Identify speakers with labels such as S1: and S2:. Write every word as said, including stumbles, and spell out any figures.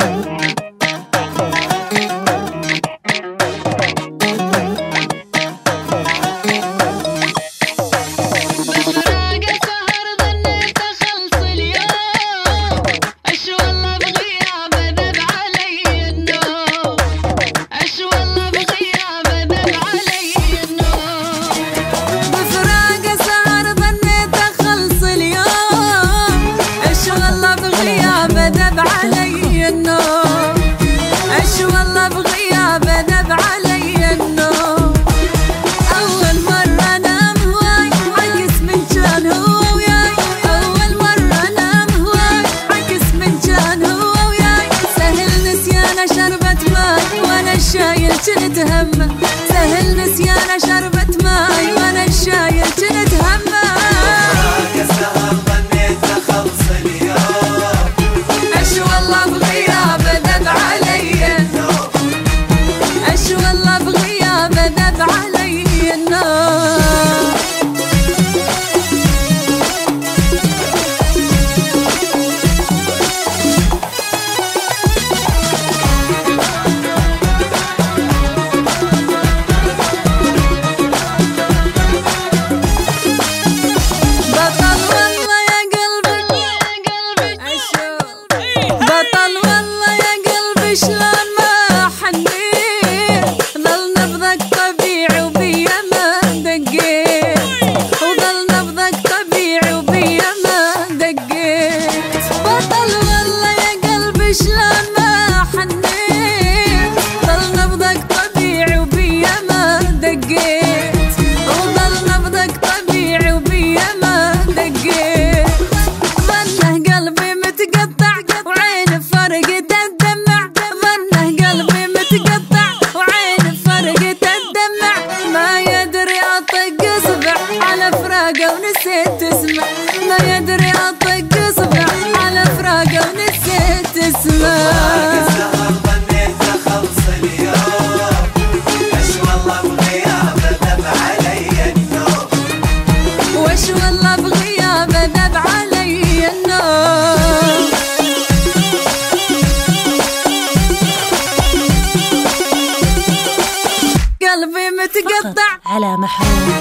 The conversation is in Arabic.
S1: كنت همه سهل نسيانه شربت ماي وانا الشايل كنت همه
S2: فراق السهر ظنيت اخلص اليوم
S1: اش والله بغيابه ذب علي النوم اش والله بغيابه ذب علي النوم ونسيت اسمه ما يدري اطق اصبع على فراقه ونسيت اسمه
S2: فراق السهر ظنيت اخلص اليوم اش والله بغيابه ذب علي النوم
S1: وش والله بغيابه ذب علي النوم قلبي متقطع
S3: على محروم.